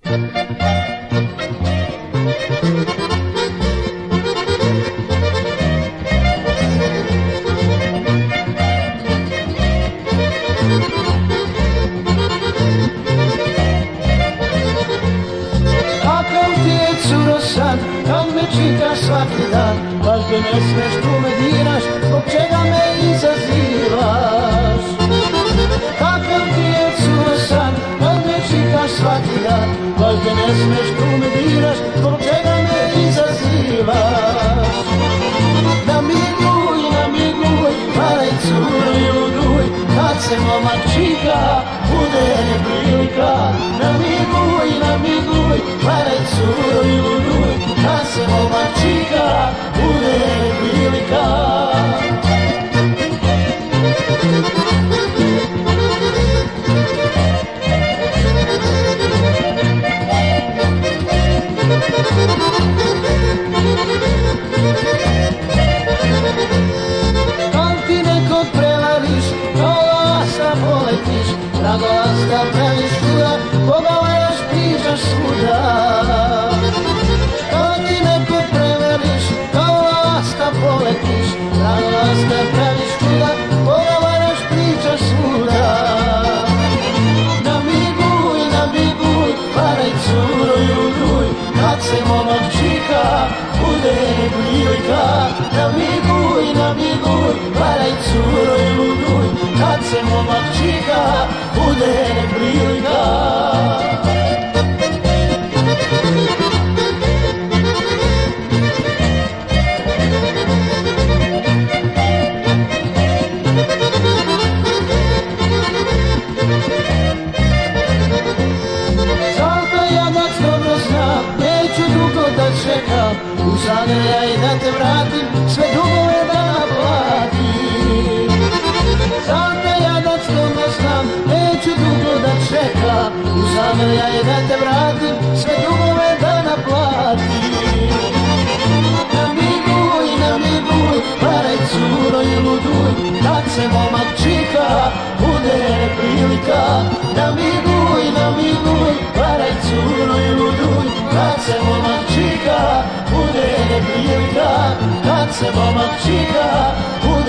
Kad me čitaš svaki dan, baš da ne smeš tu me diraš, zbog čega me izazivaš? Kakav ti je curo san, kad me čitaš svaki dan, baš da ne smeš tu me diraš, zbog čega me izazivaš? Namiguj, paraj curo i luduj, kad se momak čika, bude prilika. Namiguj, paraj curo i luduj, kad se momak čika, bude prilika. Kad ti nekog prevariš, kao lasta poletiš, drago lasta praviš čuda, koga valjaš pričaš svuda. Kad ti nekog prevariš, kao lasta poletiš, drago lasta praviš čuda, koga valjaš pričaš svuda. Namiguj, paraj curo i luduj, kad se momak čika, bude prilika. Namiguj, paraj curo i luduj, kad se momak čika, bude prilika. Čekam, uzagrljaj da te vratim, sve dugove da naplatim. Sam te jadac dobro znam, neću dugo da čekam, uzagrljaj da te vratim, sve dugove da naplatim. Namiguj, paraj curo i luduj, kad se momak čika, bude prilika. Namiguj, paraj curo i luduj, kad se momak čika, bude prilika. Kad se momak čika, bude